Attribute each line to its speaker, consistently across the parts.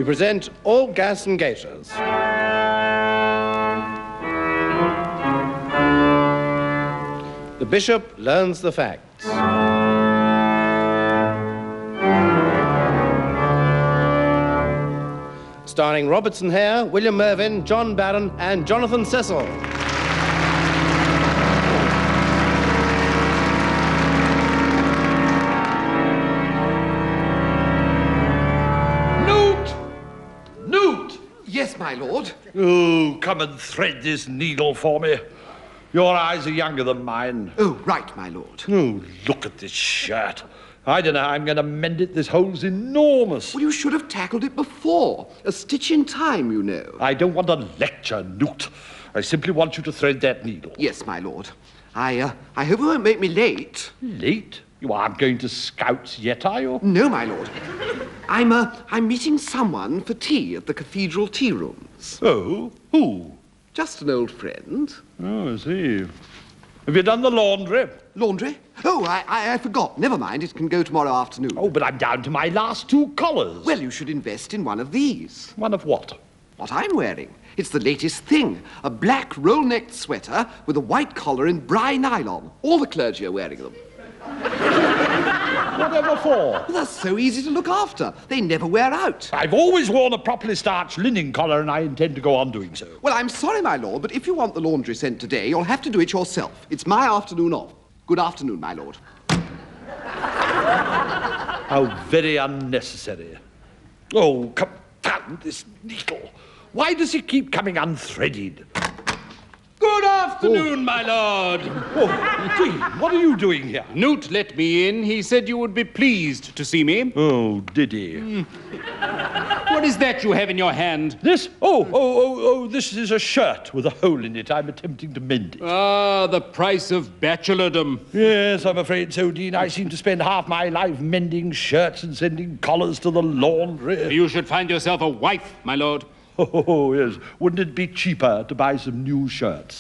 Speaker 1: present All Gas and Gaiters. The Bishop learns the facts. Starring Robertson Hare, William Mervyn, John Barron, and Jonathan Cecil.
Speaker 2: Newt!
Speaker 3: Yes, my lord.
Speaker 2: Oh, come and thread this needle for me. Your eyes are younger than mine.
Speaker 3: Oh, right, my lord.
Speaker 2: Oh, look at this shirt. I don't know how I'm going to mend it. This hole's enormous.
Speaker 3: Well, you should have tackled it before. A stitch in time, you know.
Speaker 2: I don't want a lecture, Newt. I simply want you to thread that needle.
Speaker 3: Yes, my lord. I hope it won't make me late.
Speaker 2: Late? You aren't going to Scouts yet, are you?
Speaker 3: No, my lord. I'm meeting someone for tea at the cathedral tea rooms.
Speaker 2: Oh? Who?
Speaker 3: Just an old friend.
Speaker 2: Oh, I see. Have you done the laundry?
Speaker 3: Laundry? Oh, I forgot. Never mind. It can go tomorrow afternoon.
Speaker 2: Oh, but I'm down to my last 2 collars.
Speaker 3: Well, you should invest in one of these.
Speaker 2: One of what?
Speaker 3: What I'm wearing. It's the latest thing. A black roll-necked sweater with a white collar in Bry nylon. All the clergy are wearing them.
Speaker 2: Whatever for?
Speaker 3: Well, they're so easy to look after. They never wear out.
Speaker 2: I've always worn a properly starched linen collar, and I intend to go on doing so.
Speaker 3: Well, I'm sorry, my lord, but if you want the laundry sent today, you'll have to do it yourself. It's my afternoon off. Good afternoon, my lord.
Speaker 2: How very unnecessary. Oh, confound this needle. Why does it keep coming unthreaded?
Speaker 4: Good afternoon, my lord.
Speaker 2: Oh, Dean, what are you doing here?
Speaker 4: Newt let me in. He said you would be pleased to see me.
Speaker 2: Oh, did he?
Speaker 4: What is that you have in your hand?
Speaker 2: This? Oh, this is a shirt with a hole in it. I'm attempting to mend it.
Speaker 4: Ah, the price of bachelordom.
Speaker 2: Yes, I'm afraid so, Dean. I seem to spend half my life mending shirts and sending collars to the laundry.
Speaker 4: You should find yourself a wife, my lord.
Speaker 2: Oh, yes. Wouldn't it be cheaper to buy some new shirts?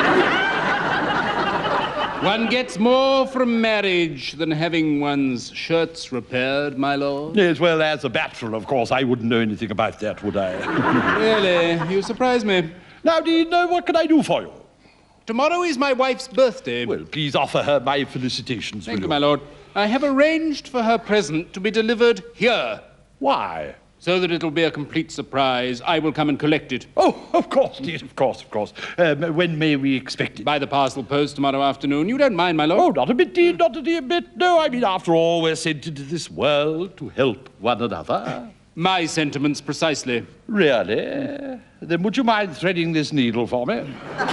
Speaker 4: One gets more from marriage than having one's shirts repaired, my lord.
Speaker 2: Yes, well, as a bachelor, of course, I wouldn't know anything about that, would I?
Speaker 4: Really? You surprise me.
Speaker 2: Now, Dean, what can I do for you?
Speaker 4: Tomorrow is my wife's birthday.
Speaker 2: Well, please offer her my felicitations,
Speaker 4: Thank you, my lord. I have arranged for her present to be delivered here.
Speaker 2: Why?
Speaker 4: So that it'll be a complete surprise. I will come and collect it.
Speaker 2: Oh, of course, dear, of course. When may we expect it?
Speaker 4: By the parcel post tomorrow afternoon. You don't mind, my lord?
Speaker 2: Oh, not a bit, Dean, not a dear bit. No, I mean, after all, we're sent into this world to help one another.
Speaker 4: My sentiments precisely.
Speaker 2: Really? Then would you mind threading this needle for me?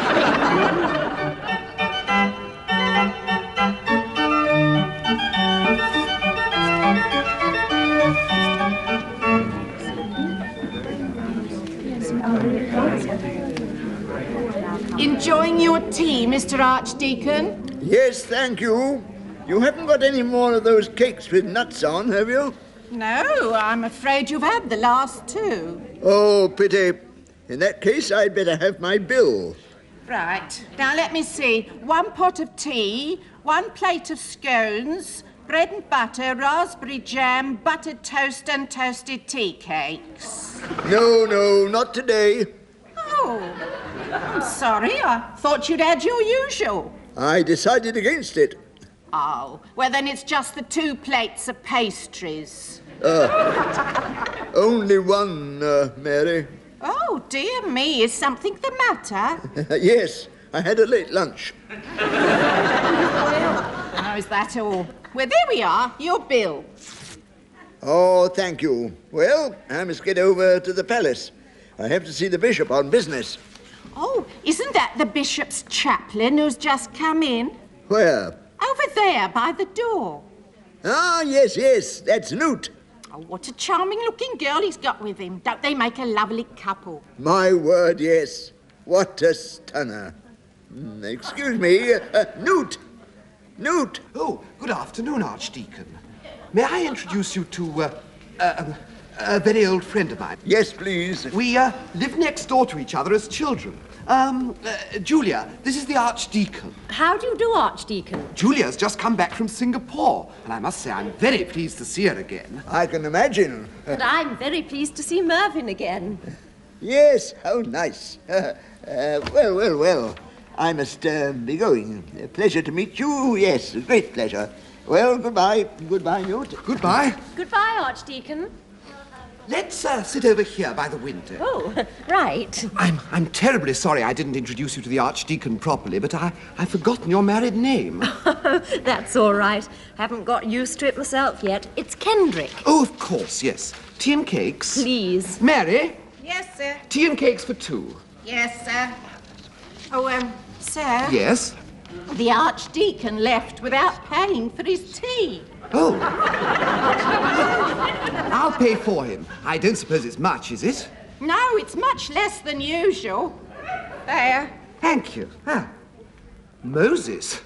Speaker 5: Enjoying your tea, Mr. Archdeacon?
Speaker 6: Yes, thank you. You haven't got any more of those cakes with nuts on, have you?
Speaker 5: No, I'm afraid you've had the last 2.
Speaker 6: Oh, pity. In that case, I'd better have my bill.
Speaker 5: Right. Now, let me see. 1 pot of tea, 1 plate of scones, bread and butter, raspberry jam, buttered toast and toasted tea cakes.
Speaker 6: No, not today.
Speaker 5: Oh, I'm sorry. I thought you'd had your usual.
Speaker 6: I decided against it.
Speaker 5: Oh, well, then it's just the 2 plates of pastries.
Speaker 6: Only one, Mary.
Speaker 5: Oh, dear me, is something the matter?
Speaker 6: Yes, I had a late lunch.
Speaker 5: Oh, is that all? Well, there we are, your bill.
Speaker 6: Oh, thank you. Well, I must get over to the palace. I have to see the bishop on business.
Speaker 5: Oh, isn't that the bishop's chaplain who's just come in?
Speaker 6: Where?
Speaker 5: Over there, by the door.
Speaker 6: Ah, yes, that's Newt.
Speaker 5: Oh, what a charming-looking girl he's got with him. Don't they make a lovely couple?
Speaker 6: My word, yes. What a stunner. Excuse me, Newt. Newt.
Speaker 3: Oh, good afternoon, Archdeacon. May I introduce you to a very old friend of mine?
Speaker 6: Yes, please.
Speaker 3: We live next door to each other as children. Julia, this is the Archdeacon.
Speaker 7: How do you do, Archdeacon?
Speaker 3: Julia's just come back from Singapore, and I must say I'm very pleased to see her again.
Speaker 6: I can imagine.
Speaker 7: And I'm very pleased to see Mervyn again.
Speaker 6: Yes, how nice. Well. I must be going. A pleasure to meet you. Yes, a great pleasure. Well, goodbye. Goodbye, Newt.
Speaker 3: Goodbye.
Speaker 7: Goodbye, Archdeacon.
Speaker 3: Let's sit over here by the window.
Speaker 7: Oh, right.
Speaker 3: I'm terribly sorry I didn't introduce you to the Archdeacon properly, but I've forgotten your married name.
Speaker 7: That's all right. Haven't got used to it myself yet. It's Kendrick.
Speaker 3: Oh, of course, yes. Tea and cakes.
Speaker 7: Please.
Speaker 3: Mary,
Speaker 5: Yes, sir.
Speaker 3: tea and cakes for two.
Speaker 5: Yes, sir. Oh, sir.
Speaker 3: Yes?
Speaker 5: The Archdeacon left without paying for his tea.
Speaker 3: Oh. I'll pay for him. I don't suppose it's much, is it?
Speaker 5: No, it's much less than usual. There.
Speaker 3: Thank you. Ah. Moses.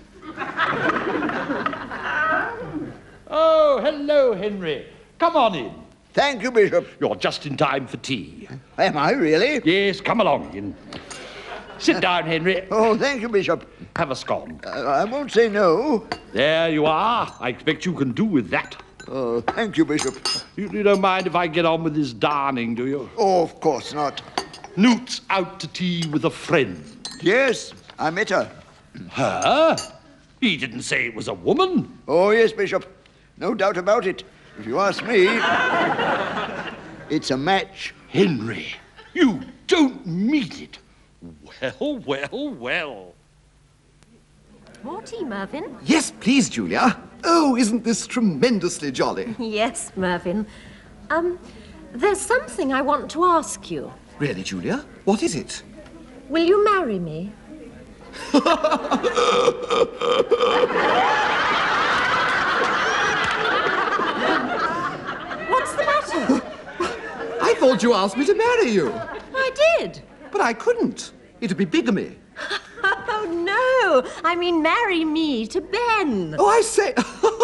Speaker 2: Oh, hello, Henry. Come on in.
Speaker 6: Thank you, Bishop.
Speaker 2: You're just in time for tea.
Speaker 6: Am I really?
Speaker 2: Yes, come along in. Sit down, Henry.
Speaker 6: Oh, thank you, Bishop.
Speaker 2: Have a scone.
Speaker 6: I won't say no.
Speaker 2: There you are. I expect you can do with that.
Speaker 6: Oh, thank you, Bishop.
Speaker 2: You don't mind if I get on with this darning, do you?
Speaker 6: Oh, of course not.
Speaker 2: Newt's out to tea with a friend.
Speaker 6: Yes, I met her.
Speaker 2: Her? He didn't say it was a woman.
Speaker 6: Oh, yes, Bishop. No doubt about it. If you ask me, it's a match.
Speaker 2: Henry, you don't mean it. Well.
Speaker 7: More tea, Mervyn?
Speaker 3: Yes, please, Julia. Oh, isn't this tremendously jolly?
Speaker 7: Yes, Mervyn. There's something I want to ask you.
Speaker 3: Really, Julia? What is it?
Speaker 7: Will you marry me? What's the matter?
Speaker 3: I thought you asked me to marry you.
Speaker 7: I did.
Speaker 3: But I couldn't. It'd be bigamy.
Speaker 7: Oh, no. I mean, marry me to Ben.
Speaker 3: Oh, I say.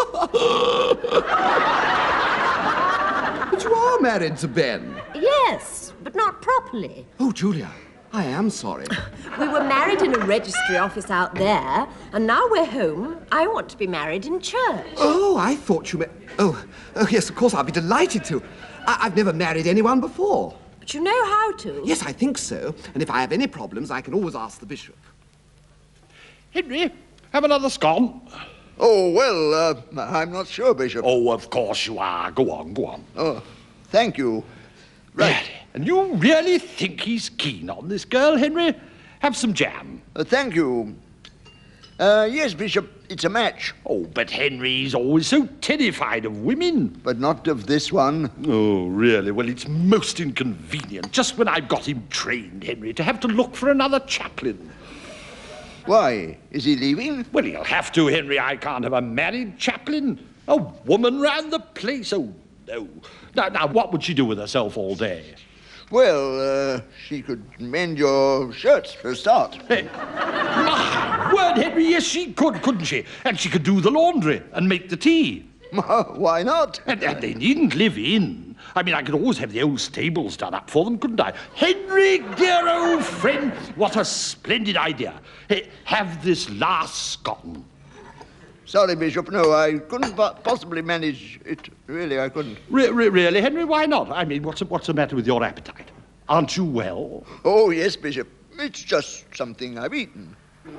Speaker 3: But you are married to Ben.
Speaker 7: Yes, but not properly.
Speaker 3: Oh, Julia, I am sorry.
Speaker 7: We were married in a registry office out there, and now we're home. I want to be married in church.
Speaker 3: Oh, I thought you meant. Oh, yes, of course, I'll be delighted to. I've never married anyone before.
Speaker 7: But you know how to.
Speaker 3: Yes, I think so. And if I have any problems, I can always ask the bishop.
Speaker 2: Henry, have another scone.
Speaker 6: Oh, well, I'm not sure, Bishop.
Speaker 2: Oh, of course you are. Go on.
Speaker 6: Oh, thank you. Right.
Speaker 2: Really? And you really think he's keen on this girl, Henry? Have some jam.
Speaker 6: Thank you. Yes, Bishop, it's a match.
Speaker 2: Oh, but Henry's always so terrified of women.
Speaker 6: But not of this one.
Speaker 2: Oh, really? Well, it's most inconvenient, just when I've got him trained, Henry, to have to look for another chaplain.
Speaker 6: Why? Is he leaving?
Speaker 2: Well, he'll have to, Henry. I can't have a married chaplain. A woman round the place. Oh, no. Now, what would she do with herself all day?
Speaker 6: Well, she could mend your shirts for a start.
Speaker 2: My word, Henry, yes, she could, couldn't she? And she could do the laundry and make the tea.
Speaker 6: Why not?
Speaker 2: And they needn't live in. I mean, I could always have the old stables done up for them, couldn't I? Henry, dear old friend, what a splendid idea. Hey, have this last scone.
Speaker 6: Sorry, Bishop, no, I couldn't possibly manage it. Really, I couldn't.
Speaker 2: Really, Henry, why not? I mean, what's the matter with your appetite? Aren't you well?
Speaker 6: Oh, yes, Bishop. It's just something I've eaten.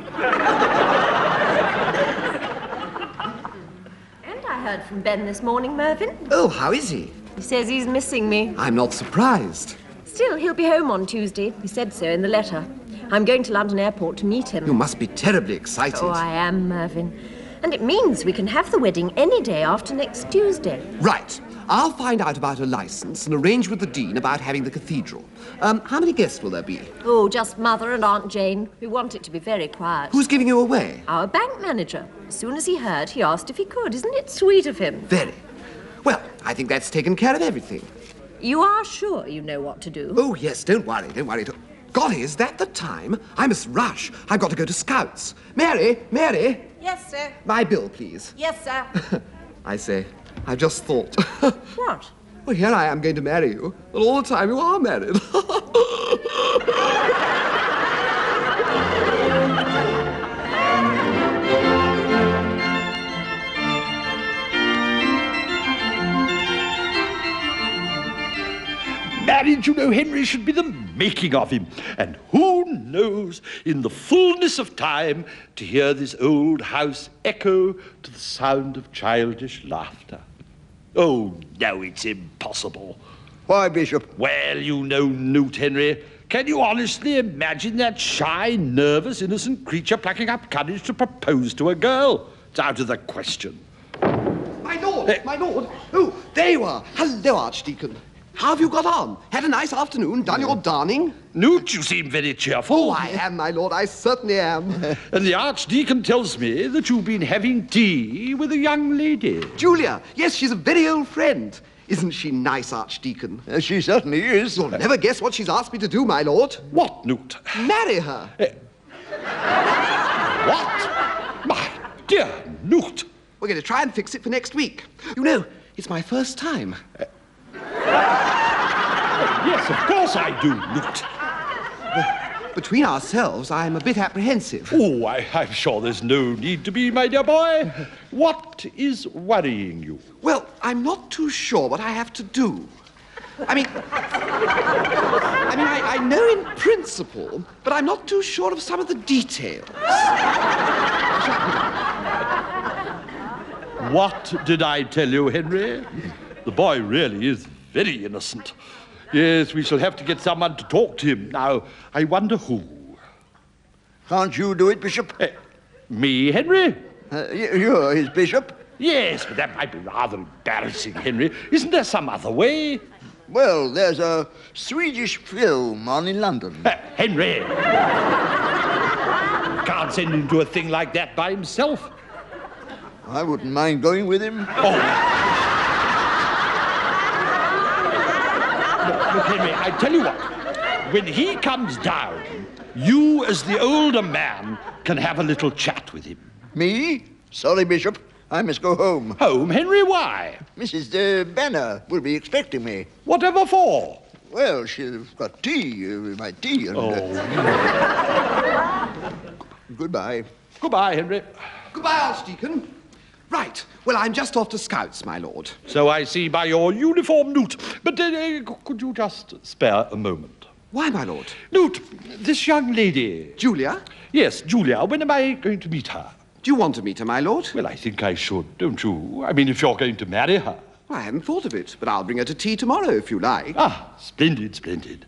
Speaker 7: And I heard from Ben this morning, Mervyn.
Speaker 3: Oh, how is he?
Speaker 7: He says he's missing me.
Speaker 3: I'm not surprised.
Speaker 7: Still, he'll be home on Tuesday. He said so in the letter. I'm going to London Airport to meet him.
Speaker 3: You must be terribly excited.
Speaker 7: Oh, I am, Mervyn. And it means we can have the wedding any day after next Tuesday.
Speaker 3: Right. I'll find out about a license and arrange with the Dean about having the cathedral. How many guests will there be?
Speaker 7: Oh, just Mother and Aunt Jane. We want it to be very quiet.
Speaker 3: Who's giving you away?
Speaker 7: Our bank manager. As soon as he heard, he asked if he could. Isn't it sweet of him?
Speaker 3: Very. Well, I think that's taken care of everything.
Speaker 7: You are sure you know what to do?
Speaker 3: Oh, yes, don't worry. Golly, is that the time? I must rush. I've got to go to Scouts. Mary!
Speaker 5: Yes, sir.
Speaker 3: My bill, please.
Speaker 5: Yes, sir.
Speaker 3: I say, I just thought.
Speaker 7: What?
Speaker 3: Well, here I am going to marry you, and all the time you are married.
Speaker 2: marriage, you know, Henry, should be the making of him. And who knows, in the fullness of time, to hear this old house echo to the sound of childish laughter. Oh, no, it's impossible.
Speaker 6: Why, Bishop?
Speaker 2: Well, you know Newt, Henry. Can you honestly imagine that shy, nervous, innocent creature plucking up courage to propose to a girl? It's out of the question.
Speaker 3: My lord, my lord. Oh, there you are. Hello, Archdeacon. How have you got on? Had a nice afternoon? Done your darning?
Speaker 2: Newt, you seem very cheerful.
Speaker 3: Oh, I am, my lord. I certainly am.
Speaker 2: And the Archdeacon tells me that you've been having tea with a young lady.
Speaker 3: Julia. Yes, she's a very old friend. Isn't she nice, Archdeacon?
Speaker 6: She certainly is.
Speaker 3: You'll never guess what she's asked me to do, my lord.
Speaker 2: What, Newt?
Speaker 3: Marry her.
Speaker 2: What? My dear Newt.
Speaker 3: We're going to try and fix it for next week. You know, it's my first time.
Speaker 2: Yes, of course I do, Newt.
Speaker 3: Between ourselves, I'm a bit apprehensive.
Speaker 2: Oh, I'm sure there's no need to be, my dear boy. What is worrying you?
Speaker 3: Well, I'm not too sure what I have to do. I know in principle, but I'm not too sure of some of the details.
Speaker 2: What did I tell you, Henry? The boy really is very innocent. Yes, we shall have to get someone to talk to him. Now, I wonder who.
Speaker 6: Can't you do it, Bishop?
Speaker 2: Me, Henry?
Speaker 6: You're his bishop.
Speaker 2: Yes, but that might be rather embarrassing, Henry. Isn't there some other way?
Speaker 6: Well, there's a Swedish film on in London.
Speaker 2: Henry! Can't send him to a thing like that by himself.
Speaker 6: I wouldn't mind going with him.
Speaker 2: Oh. Look, Henry, I tell you what. When he comes down, you, as the older man, can have a little chat with him.
Speaker 6: Me? Sorry, Bishop. I must go home.
Speaker 2: Home, Henry? Why?
Speaker 6: Mrs. Banner will be expecting me.
Speaker 2: Whatever for?
Speaker 6: Well, she's got tea, my tea. And, Goodbye.
Speaker 2: Goodbye, Henry.
Speaker 3: Goodbye, Archdeacon. Right. Well, I'm just off to Scouts, my lord.
Speaker 2: So I see by your uniform, Newt. But could you just spare a moment?
Speaker 3: Why, my lord?
Speaker 2: Newt, this young lady...
Speaker 3: Julia?
Speaker 2: Yes, Julia. When am I going to meet her?
Speaker 3: Do you want to meet her, my lord?
Speaker 2: Well, I think I should, don't you? I mean, if you're going to marry her.
Speaker 3: Well, I hadn't thought of it, but I'll bring her to tea tomorrow, if you like.
Speaker 2: Ah, splendid, splendid.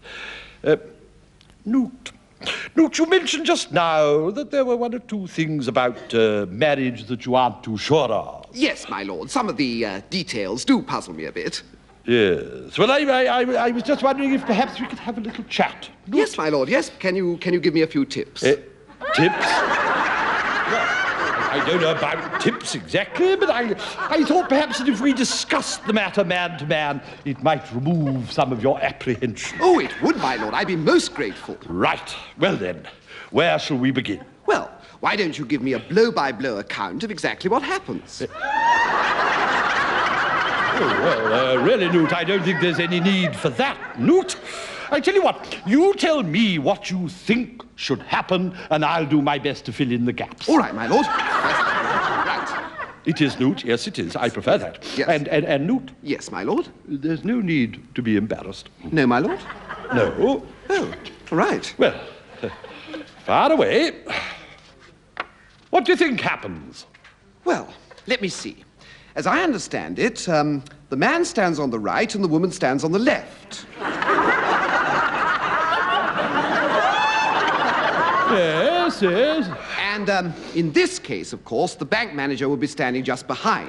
Speaker 2: Newt, you mentioned just now that there were one or two things about marriage that you aren't too sure of.
Speaker 3: Yes, my lord. Some of the details do puzzle me a bit.
Speaker 2: Yes. Well, I was just wondering if perhaps we could have a little chat. Newt?
Speaker 3: Yes, my lord, yes. Can you give me a few tips?
Speaker 2: Tips? I don't know about tips exactly, but I thought perhaps that if we discussed the matter man to man, it might remove some of your apprehension.
Speaker 3: Oh, it would, my lord. I'd be most grateful.
Speaker 2: Right. Well, then, where shall we begin?
Speaker 3: Well, why don't you give me a blow-by-blow account of exactly what happens?
Speaker 2: Really, Newt, I don't think there's any need for that, Newt. I tell you what, you tell me what you think should happen, and I'll do my best to fill in the gaps.
Speaker 3: All right, my lord. Right.
Speaker 2: It is, Newt. Yes, it is. I prefer that.
Speaker 3: Yes.
Speaker 2: And Newt?
Speaker 3: Yes, my lord.
Speaker 2: There's no need to be embarrassed.
Speaker 3: No, my lord?
Speaker 2: No.
Speaker 3: Oh, all right.
Speaker 2: Well, far away. What do you think happens?
Speaker 3: Well, let me see. As I understand it, the man stands on the right and the woman stands on the left.
Speaker 2: Yes, yes.
Speaker 3: And in this case, of course, the bank manager will be standing just behind.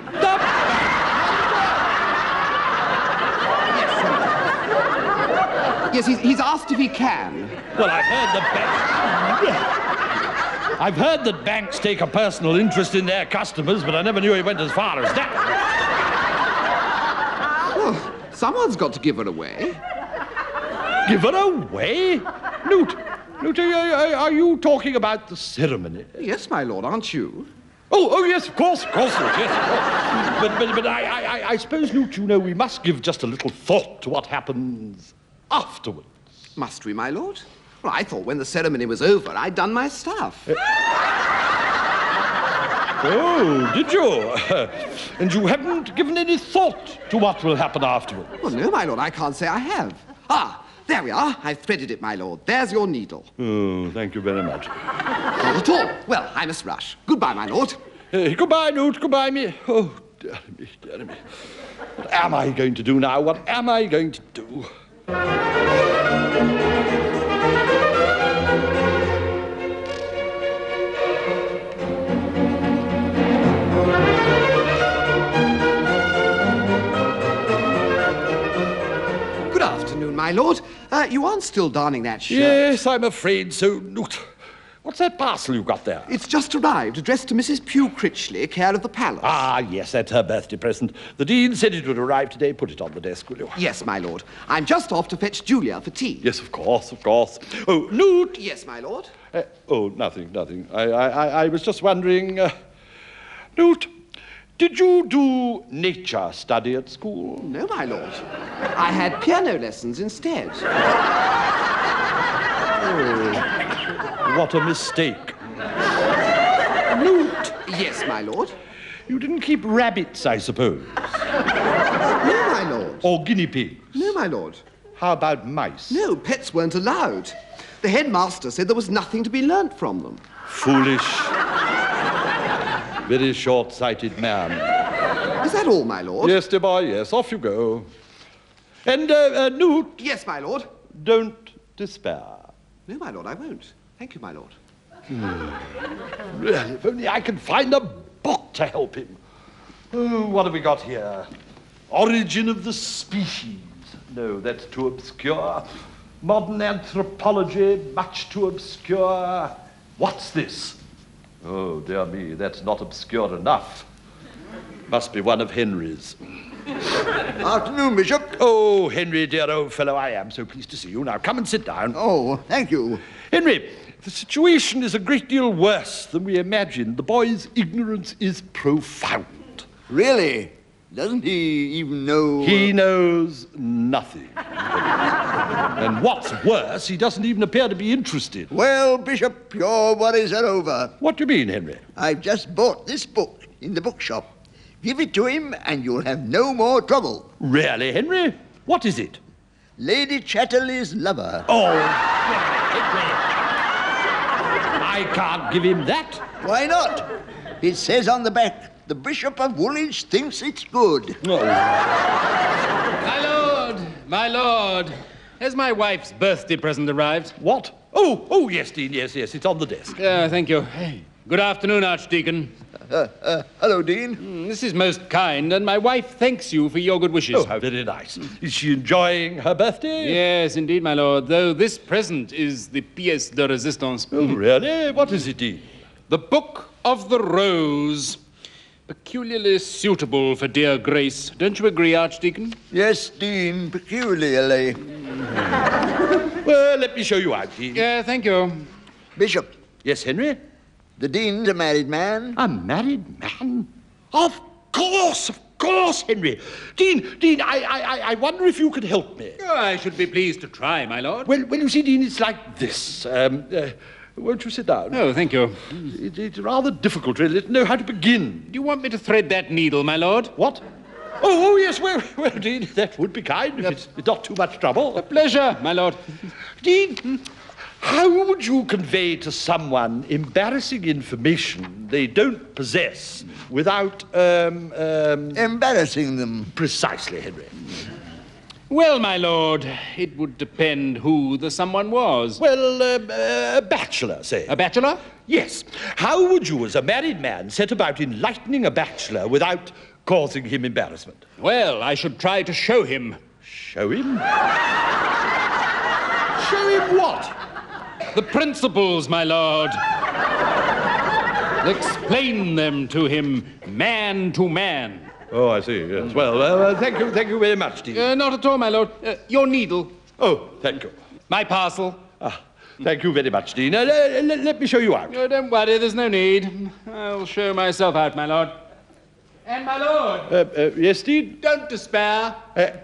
Speaker 3: Yes, he's asked if he can.
Speaker 2: Well, I've heard that banks take a personal interest in their customers, but I never knew he went as far as that.
Speaker 3: Well, someone's got to give her away.
Speaker 2: Give her away? Newt, are you talking about the ceremony?
Speaker 3: Yes, my lord, aren't you?
Speaker 2: Oh, yes, of course, Newt, yes. But I suppose, Newt, you know, we must give just a little thought to what happens afterwards.
Speaker 3: Must we, my lord? Well, I thought when the ceremony was over, I'd done my stuff.
Speaker 2: Oh, did you? And you haven't given any thought to what will happen afterwards?
Speaker 3: Well, no, my lord, I can't say I have. Ah, there we are. I've threaded it, my lord. There's your needle.
Speaker 2: Oh, thank you very much.
Speaker 3: Not at all. Well, I must rush. Goodbye, my lord.
Speaker 2: Goodbye, Newt. Goodbye, me. Oh, dear me, dear me. What am I going to do now? What am I going to do?
Speaker 3: Good afternoon, my lord. You aren't still darning that shirt.
Speaker 2: Yes, I'm afraid so, Newt. What's that parcel you've got there?
Speaker 3: It's just arrived, addressed to Mrs. Pugh Critchley, care of the palace.
Speaker 2: Ah, yes, that's her birthday present. The Dean said it would arrive today. Put it on the desk, will you?
Speaker 3: Yes, my lord. I'm just off to fetch Julia for tea.
Speaker 2: Yes, of course, of course. Oh, Newt!
Speaker 3: Yes, my lord.
Speaker 2: Nothing. I was just wondering, Newt, did you do nature study at school?
Speaker 3: No, my lord. I had piano lessons instead.
Speaker 2: What a mistake. Newt!
Speaker 3: Yes, my lord.
Speaker 2: You didn't keep rabbits, I suppose.
Speaker 3: No, my lord.
Speaker 2: Or guinea pigs.
Speaker 3: No, my lord.
Speaker 2: How about mice?
Speaker 3: No, pets weren't allowed. The headmaster said there was nothing to be learnt from them.
Speaker 2: Foolish. Very short-sighted man.
Speaker 3: Is that all, my lord?
Speaker 2: Yes, dear boy, yes. Off you go. And, Newt,
Speaker 3: Yes, my lord.
Speaker 2: don't despair.
Speaker 3: No, my lord, I won't. Thank you, my lord.
Speaker 2: Really, if only I can find a book to help him. Oh, what have we got here? Origin of the Species. No, that's too obscure. Modern anthropology, much too obscure. What's this? Oh, dear me, that's not obscure enough. Must be one of Henry's.
Speaker 6: Afternoon, Bishop.
Speaker 2: Oh, Henry, dear old fellow, I am so pleased to see you. Now, come and sit down.
Speaker 6: Oh, thank you.
Speaker 2: Henry, the situation is a great deal worse than we imagined. The boy's ignorance is profound.
Speaker 6: Really? Doesn't he even know...
Speaker 2: He knows nothing. And what's worse, he doesn't even appear to be interested.
Speaker 6: Well, Bishop, your worries are over.
Speaker 2: What do you mean, Henry?
Speaker 6: I've just bought this book in the bookshop. Give it to him and you'll have no more trouble.
Speaker 2: Really, Henry? What is it?
Speaker 6: Lady Chatterley's Lover.
Speaker 2: Oh, Henry. I can't give him that.
Speaker 6: Why not? It says on the back, the Bishop of Woolwich thinks it's good.
Speaker 4: My lord, has my wife's birthday present arrived?
Speaker 2: What? Oh, yes, Dean, yes, it's on the desk.
Speaker 4: Thank you. Good afternoon, Archdeacon.
Speaker 6: Hello, Dean.
Speaker 4: This is most kind, and my wife thanks you for your good wishes.
Speaker 2: Oh, how very nice. Is she enjoying her birthday?
Speaker 4: Yes, indeed, my lord, though this present is the pièce de résistance.
Speaker 2: Oh, really? What is it, Dean?
Speaker 4: The Book of the Rose. Peculiarly suitable for dear Grace. Don't you agree, Archdeacon?
Speaker 6: Yes, Dean, peculiarly.
Speaker 2: Well, let me show you out, Dean.
Speaker 4: Thank you.
Speaker 6: Bishop,
Speaker 2: Yes, Henry?
Speaker 6: the Dean's a married man.
Speaker 2: A married man? Of course, Henry. Dean, I wonder if you could help me.
Speaker 4: Oh, I should be pleased to try, my lord.
Speaker 2: Well, you see, Dean, it's like this. Won't you sit down?
Speaker 4: Oh, thank you.
Speaker 2: It's rather difficult, really, to know how to begin.
Speaker 4: Do you want me to thread that needle, my lord?
Speaker 2: What? Oh, yes, well, Dean, that would be kind if it's not too much trouble.
Speaker 4: A pleasure, my lord.
Speaker 2: Dean, how would you convey to someone embarrassing information they don't possess without,
Speaker 6: Embarrassing them.
Speaker 2: Precisely, Henry.
Speaker 4: Well, my lord, it would depend who the someone was.
Speaker 2: Well, a bachelor, say.
Speaker 4: A bachelor?
Speaker 2: Yes. How would you, as a married man, set about enlightening a bachelor without causing him embarrassment?
Speaker 4: Well, I should try to show him.
Speaker 2: Show him? Show him what?
Speaker 4: The principles, my lord. Explain them to him, man to man.
Speaker 2: Oh, I see, yes. Well, thank you very much, Dean.
Speaker 4: Not at all, my lord. Your needle.
Speaker 2: Oh, thank you.
Speaker 4: My parcel.
Speaker 2: Thank you very much, Dean. Let me show you out.
Speaker 4: Oh, don't worry, there's no need. I'll show myself out, my lord. And my lord,
Speaker 2: Yes, Dean?
Speaker 4: don't despair.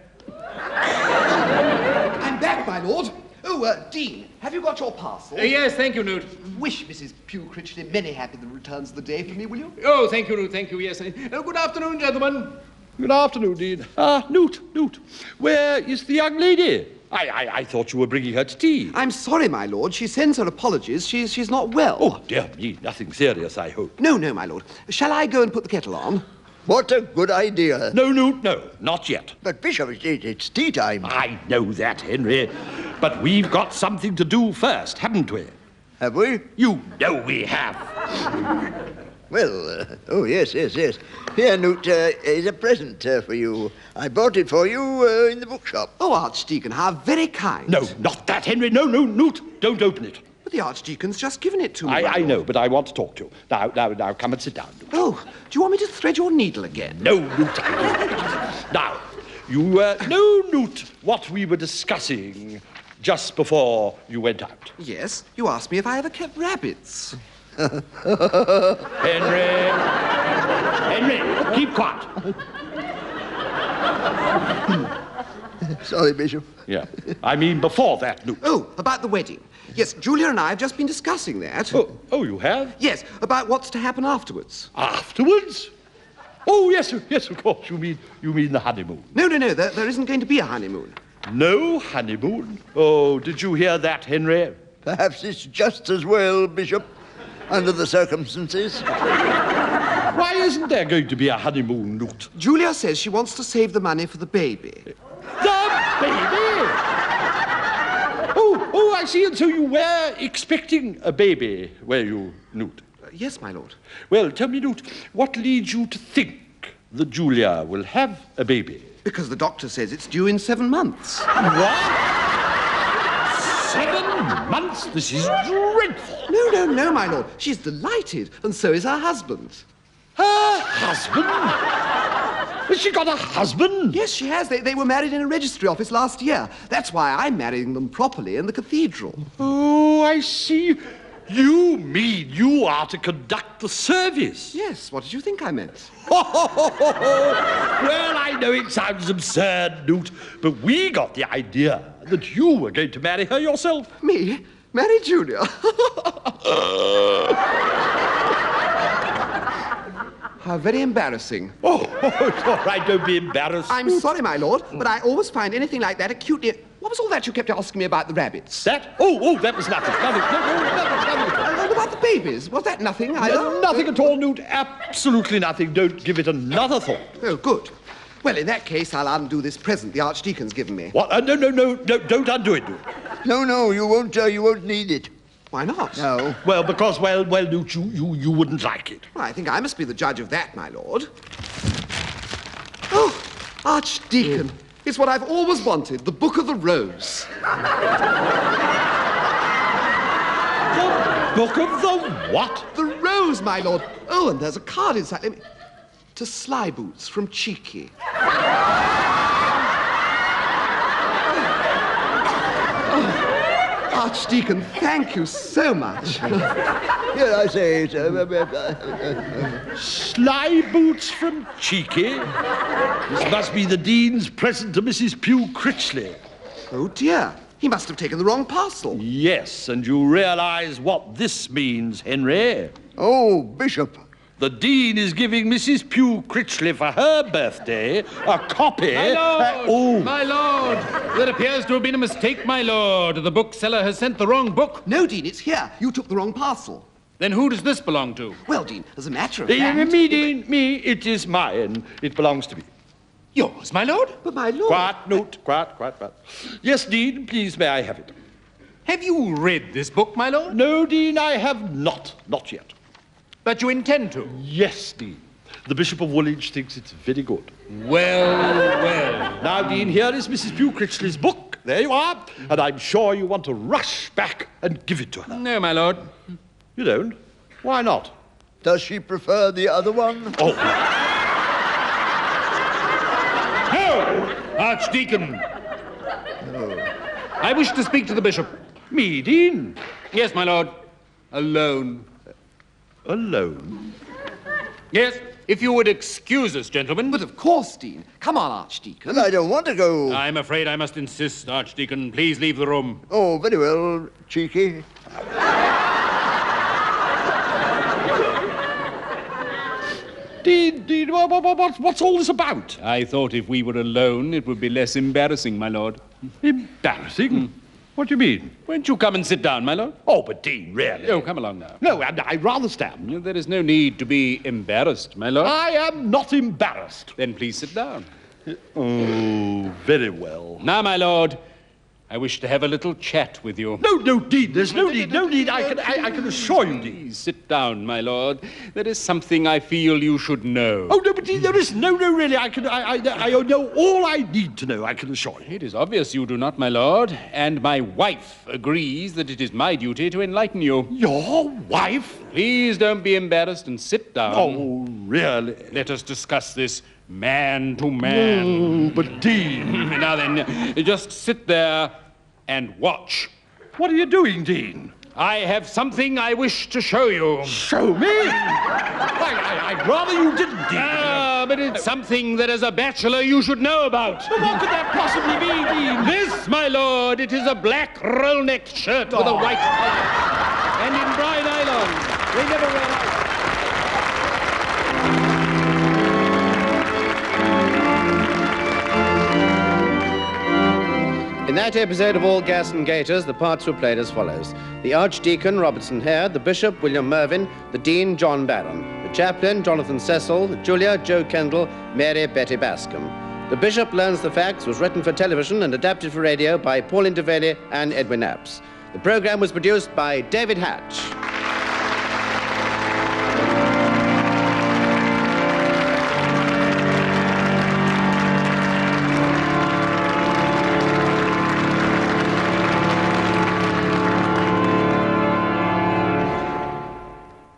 Speaker 3: I'm back, my lord. Oh, Dean, have you got your parcel?
Speaker 4: Yes, thank you, Newt.
Speaker 3: Wish Mrs. Pugh Critchley many happy returns of the day for me, will you?
Speaker 4: Oh, thank you, Newt, thank you, yes. Good afternoon, gentlemen.
Speaker 2: Good afternoon, Dean. Newt, where is the young lady? I thought you were bringing her to tea.
Speaker 3: I'm sorry, my lord. She sends her apologies. She's not well.
Speaker 2: Oh, dear me, nothing serious, I hope.
Speaker 3: No, my lord. Shall I go and put the kettle on?
Speaker 6: What a good idea.
Speaker 2: No, not yet.
Speaker 6: But, Bishop, it's tea time.
Speaker 2: I know that, Henry. But we've got something to do first, haven't we?
Speaker 6: Have we?
Speaker 2: You know we have.
Speaker 6: Well, oh, yes. Here, Newt, is a present for you. I bought it for you in the bookshop.
Speaker 3: Oh, Archdeacon, how very kind.
Speaker 2: No, not that, Henry. No, Newt, don't open it.
Speaker 3: But the Archdeacon's just given it to me.
Speaker 2: I know, but I want to talk to you. Now, come and sit down, Newt.
Speaker 3: Oh, do you want me to thread your needle again?
Speaker 2: No, Newt, I don't. Now, you know, Newt, what we were discussing just before you went out.
Speaker 3: Yes, you asked me if I ever kept rabbits.
Speaker 2: Henry, keep quiet.
Speaker 6: Sorry, Bishop.
Speaker 2: Yeah, I mean before that, Newt.
Speaker 3: Oh, about the wedding. Yes, Julia and I have just been discussing that.
Speaker 2: Oh, you have?
Speaker 3: Yes, about what's to happen afterwards.
Speaker 2: Afterwards? Oh, yes, of course. You mean the honeymoon?
Speaker 3: No, there isn't going to be a honeymoon.
Speaker 2: No honeymoon? Oh, did you hear that, Henry?
Speaker 6: Perhaps it's just as well, Bishop, under the circumstances.
Speaker 2: Why isn't there going to be a honeymoon, Newt?
Speaker 3: Julia says she wants to save the money for the baby.
Speaker 2: The baby? Oh, I see. And so you were expecting a baby, were you, Newt?
Speaker 3: Yes, my lord.
Speaker 2: Well, tell me, Newt, what leads you to think that Julia will have a baby?
Speaker 3: Because the doctor says it's due in 7 months.
Speaker 2: What? 7 months? This is dreadful.
Speaker 3: No, my lord. She's delighted, and so is her husband.
Speaker 2: Her husband? Has she got a husband?
Speaker 3: Yes, she has. They were married in a registry office last year. That's why I'm marrying them properly in the cathedral.
Speaker 2: Oh, I see. You mean you are to conduct the service?
Speaker 3: Yes, what did you think I meant?
Speaker 2: Well, I know it sounds absurd, Newt, but we got the idea that you were going to marry her yourself.
Speaker 3: Me? Marry Julia? How very embarrassing.
Speaker 2: Oh, it's all right, don't be embarrassed.
Speaker 3: I'm sorry, my lord, but I always find anything like that acutely... What was all that you kept asking me about the rabbits?
Speaker 2: That? Oh, that was nothing. Nothing.
Speaker 3: And about the babies? Was that nothing either?
Speaker 2: Nothing at all, Newt. Absolutely nothing. Don't give it another thought.
Speaker 3: Oh, good. Well, in that case, I'll undo this present the Archdeacon's given me.
Speaker 2: What? No, don't undo it, Newt.
Speaker 6: No, you won't need it.
Speaker 3: Why not?
Speaker 6: No.
Speaker 2: Well, because, Newt, you wouldn't like it.
Speaker 3: Well, I think I must be the judge of that, my lord. Oh, Archdeacon. It's what I've always wanted, the Book of the Rose.
Speaker 2: The Book of the what?
Speaker 3: The Rose, my lord. Oh, and there's a card inside. Let me... To Sly Boots from Cheeky. Archdeacon, thank you so much.
Speaker 6: Here, I say it.
Speaker 2: Sly Boots from Cheeky? This must be the Dean's present to Mrs. Pew Critchley.
Speaker 3: Oh, dear. He must have taken the wrong parcel.
Speaker 2: Yes, and you realise what this means, Henry?
Speaker 6: Oh, Bishop.
Speaker 2: The Dean is giving Mrs. Pew Critchley for her birthday a copy...
Speaker 4: My lord! There appears to have been a mistake, my lord. The bookseller has sent the wrong book.
Speaker 3: No, Dean, it's here. You took the wrong parcel.
Speaker 4: Then who does this belong to?
Speaker 3: Well, Dean, as a matter of fact...
Speaker 2: Me, Dean, me. It is mine. It belongs to me.
Speaker 4: Yours, my lord?
Speaker 3: But, my lord...
Speaker 2: Quiet, Newt. Quiet. Yes, Dean, please, may I have it?
Speaker 4: Have you read this book, my lord?
Speaker 2: No, Dean, I have not. Not yet.
Speaker 4: But you intend to?
Speaker 2: Yes, Dean. The Bishop of Woolwich thinks it's very good.
Speaker 4: Well.
Speaker 2: Now, Dean, here is Mrs. Pew Critchley's book. There you are. And I'm sure you want to rush back and give it to her.
Speaker 4: No, my lord.
Speaker 2: You don't? Why not?
Speaker 6: Does she prefer the other one?
Speaker 2: Oh.
Speaker 4: No! Archdeacon.
Speaker 6: No.
Speaker 4: I wish to speak to the bishop.
Speaker 2: Me, Dean?
Speaker 4: Yes, my lord. Alone.
Speaker 2: Alone?
Speaker 4: Yes, if you would excuse us, gentlemen.
Speaker 3: But of course, Dean. Come on, Archdeacon.
Speaker 6: But I don't want to go.
Speaker 4: I'm afraid I must insist, Archdeacon. Please leave the room.
Speaker 6: Oh, very well, Cheeky.
Speaker 2: Dean, what's all this about?
Speaker 4: I thought if we were alone, it would be less embarrassing, my lord.
Speaker 2: Embarrassing? What do you mean?
Speaker 4: Won't you come and sit down, my lord?
Speaker 2: Oh, but Dean, really?
Speaker 4: Oh, come along now.
Speaker 2: No, I'd rather stand.
Speaker 4: There is no need to be embarrassed, my lord.
Speaker 2: I am not embarrassed.
Speaker 4: Then please sit down.
Speaker 2: Oh, very well.
Speaker 4: Now, my lord, I wish to have a little chat with you.
Speaker 2: No, Dean, there's no need. I can assure you, Dean.
Speaker 4: Please sit down, my lord. There is something I feel you should know.
Speaker 2: Oh, no, but Dean, there is no, really. I know all I need to know, I can assure you.
Speaker 4: It is obvious you do not, my lord, and my wife agrees that it is my duty to enlighten you.
Speaker 2: Your wife?
Speaker 4: Please don't be embarrassed and sit down.
Speaker 2: Oh, really?
Speaker 4: Let us discuss this man to man.
Speaker 2: Oh, but Dean...
Speaker 4: Now then, just sit there and watch.
Speaker 2: What are you doing, Dean?
Speaker 4: I have something I wish to show you.
Speaker 2: Show me? I'd rather you didn't, Dean.
Speaker 4: Ah, but it's something that as a bachelor you should know about.
Speaker 2: But what could that possibly be, Dean?
Speaker 4: This, my lord, it is a black roll-necked shirt with a white collar. And in bride nylon. They never wear out.
Speaker 1: In that episode of All Gas and Gaiters, the parts were played as follows. The Archdeacon, Robertson Hare, the Bishop, William Mervyn, the Dean, John Barron, the Chaplain, Jonathan Cecil, Julia, Joe Kendall, Mary, Betty Bascom. The Bishop Learns the Facts was written for television and adapted for radio by Paul Interveli and Edwin Apps. The programme was produced by David Hatch.